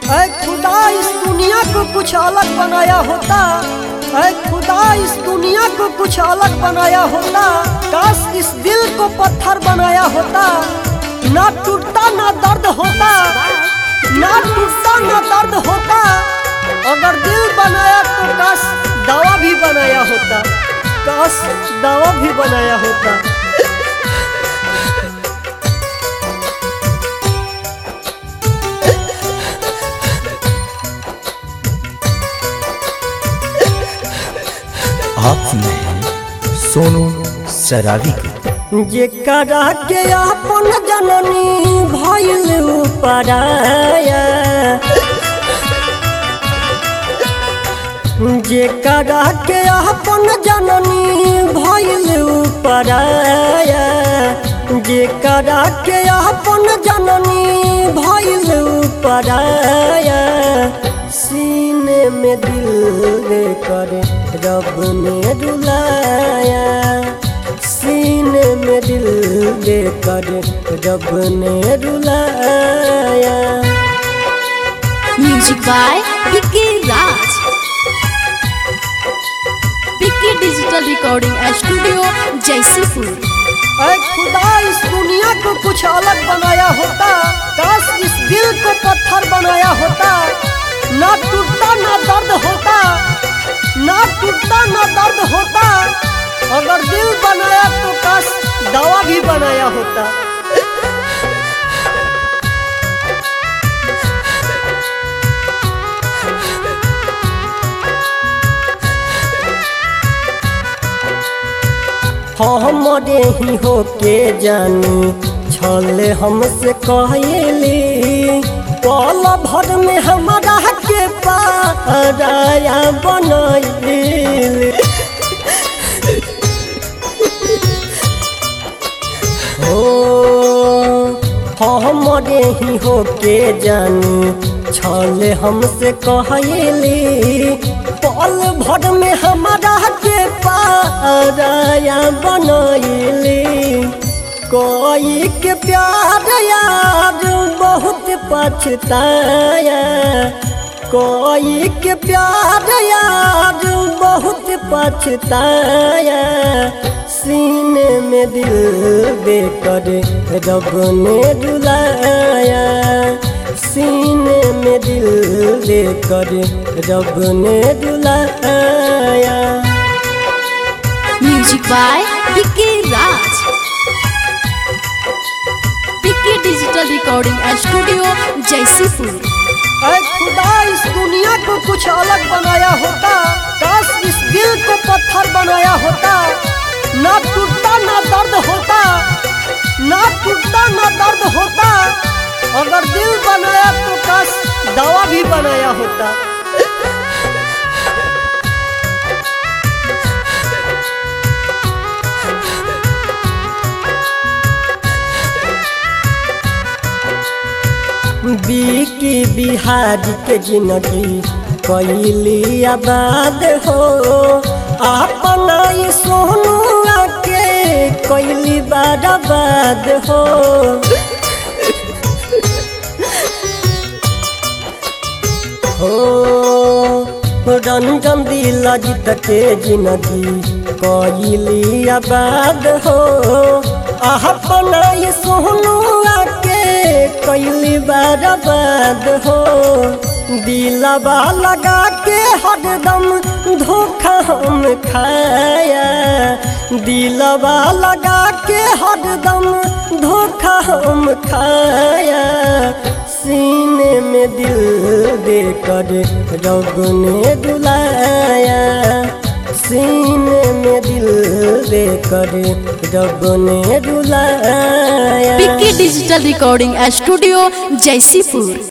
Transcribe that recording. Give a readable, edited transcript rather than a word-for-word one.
ऐ खुदा इस दुनिया को कुछ अलग बनाया होता, ऐ खुदा इस दुनिया को कुछ अलग बनाया होता। काश इस दिल को पत्थर बनाया होता, ना टूटता ना दर्द होता, ना टूटता ना दर्द होता। अगर दिल बनाया तो काश दवा भी बनाया होता, काश दवा भी बनाया होता। आप सुन रहे हैं सोनू सरावी को। जेकरा के अपन जननी भइल पराया, जेकरा के अपन जननी भइल पराया, जेकरा के अपन जननी भइल पराया। सीने में दिल करे रब ने रुलाया, सीने में दिल करे रब ने रुलाया। Music by Piki Raj, Piki digital recording studio Jaisipur. ऐ खुदा इस दुनिया को कुछ अलग बनाया होता, काश इस दिल को पत्थर बनाया होता। ना टूटता ना दर्द होता, ना टूटता ना दर्द होता। अगर दिल बनाया तो काश दवा भी बनाया होता। हमरे ही होके जानी छले हमसे कहली, पल भर में हमारा के पाराया बनैली। हमरे ही होके जानी छले हमसे कहली, पल भर में हमारा के पाराया बनैली। कोई के प्यार यार बहुत पछताया, कोई के प्यार यार बहुत पछताया। सीने में दिल देकर रब ने रुलाया, सीने में दिल देकर रब ने रुलाया। Music by Piki Raj, Piki digital recording studio Jaisipur. ऐ खुदा इस दुनिया को कुछ अलग बनाया होता, काश इस दिल को पत्थर बनाया होता। ना टूटता ना दर्द होता, ना टूटता ना दर्द होता। अगर दिल बनाया तो काश दवा भी बनाया होता। बीकी बिहारी के जिंदगी कैली आबाद हो, अपना ये सोनू के कैली बर्बाद हो। रंजन दिल जीत के जिंदगी कैली आबाद हो, अपना ये सोनू के कैली बर्बाद हो। दिलवा लगा के हरदम धोखा हम खाया, दिलवा लगा के हरदम धोखा हम खाया। सीने में दिल देकर रब ने रुलाया, सीने में दिल देकर रब ने रुलाया। Piki digital recording studio Jaisipur.